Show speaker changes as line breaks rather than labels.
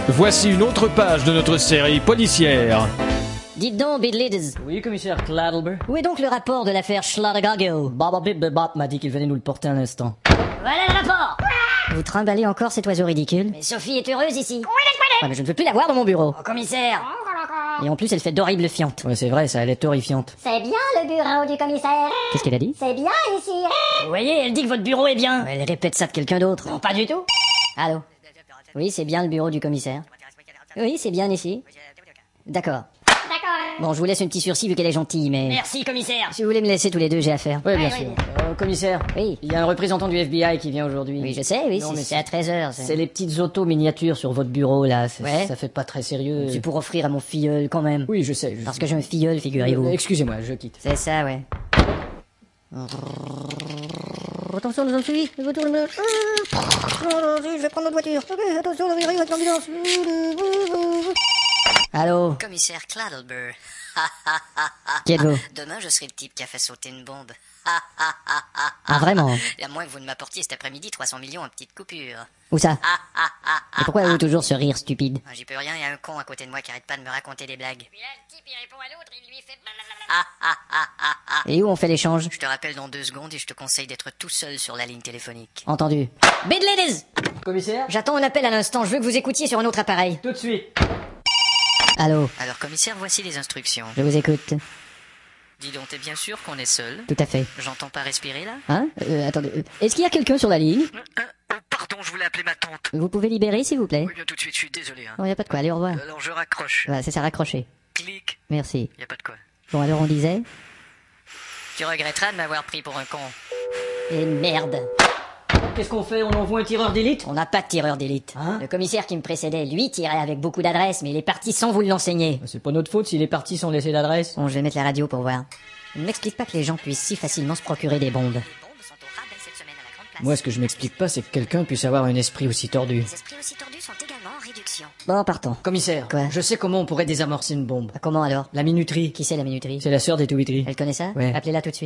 Voici une autre page de notre série policière.
Dites donc, Bidlids.
Oui, commissaire Cladlber.
Où est donc le rapport de l'affaire Schladegago?
Baba Bip Bebop m'a dit qu'il venait nous le porter un instant.
Voilà le rapport! Vous trimballez encore cet oiseau ridicule? Mais Sophie est heureuse ici.
Ah, mais je ne veux plus la voir dans mon bureau.
Oh, commissaire!
Et en plus, elle fait d'horribles fientes. Ouais, c'est vrai, ça, elle est horrifiante.
C'est bien le bureau du commissaire.
Qu'est-ce qu'elle a dit?
C'est bien ici.
Vous voyez, elle dit que votre bureau est bien.
Elle répète ça de quelqu'un d'autre.
Non, pas du tout.
Allô? Oui, c'est bien le bureau du commissaire. Oui, c'est bien ici. D'accord.
D'accord.
Bon, je vous laisse un petit sursis vu qu'elle est gentille, mais...
Merci, commissaire.
Si vous voulez me laisser tous les deux, j'ai affaire. Oui, bien sûr. Commissaire.
Oui.
Il y a un représentant du FBI qui vient aujourd'hui.
Oui, je sais, oui,
Non, mais
c'est à 13h.
C'est les petites autos miniatures sur votre bureau, là.
Ouais.
Ça fait pas très sérieux.
C'est pour offrir à mon filleul, quand même.
Oui, je sais.
Parce que j'ai un filleul, figurez-vous.
Excusez-moi, je quitte.
C'est ça, ouais.
Attention, nous en suivis. Je vais prendre notre voiture. Attention, l'ambulance. Allô?
Commissaire Cladlber.
Qui êtes-vous?
Demain, je serai le type qui a fait sauter une bombe.
Ah, vraiment?
À moins que vous ne m'apportiez cet après-midi 300 millions en petites coupures.
Où ça? Et pourquoi avez-vous toujours ce rire stupide?
J'y peux rien, il y a un con à côté de moi qui arrête pas de me raconter des blagues.
Puis là, le type, il répond à l'autre, il lui fait
Et où on fait l'échange?
Je te rappelle dans 2 secondes et je te conseille d'être tout seul sur la ligne téléphonique.
Entendu.
Bidlids!
Commissaire?
J'attends un appel à l'instant, je veux que vous écoutiez sur un autre appareil.
Tout de suite. Allô?
Alors, commissaire, voici les instructions.
Je vous écoute.
Dis donc, t'es bien sûr qu'on est seul?
Tout à fait.
J'entends pas respirer, là?
Hein? Attendez. Est-ce qu'il y a quelqu'un sur la ligne?
Pardon, je voulais appeler ma tante.
Vous pouvez libérer, s'il vous plaît?
Oui, bien tout de suite, je suis désolé.
Non, y a pas de quoi. Allez, au revoir.
Alors, je raccroche.
Voilà, c'est ça, raccroché.
Clic.
Merci.
Y a pas de quoi.
Bon, alors on disait?
Tu regretteras de m'avoir pris pour un con.
Et merde.
Qu'est-ce qu'on fait? On envoie un tireur d'élite?
On n'a pas de tireur d'élite.
Hein?
Le commissaire qui me précédait, lui, tirait avec beaucoup d'adresse, mais il est parti sans vous l'enseigner.
C'est pas notre faute s'il est parti sans laisser d'adresse.
Bon, je vais mettre la radio pour voir. Je ne m'explique pas que les gens puissent si facilement se procurer des bombes.
Les bombes sont au rabais cette semaine à la Grande Place.
Moi, ce que je m'explique pas, c'est que quelqu'un puisse avoir un esprit aussi tordu.
Les esprits aussi tordus sont également en réduction.
Bon, partons.
Commissaire,
Quoi?
je sais comment on pourrait désamorcer une bombe.
Comment alors?
La minuterie.
Qui c'est la minuterie?
C'est la sœur des Touitteries.
Elle connaît ça?
Ouais.
Appelez-la tout de suite.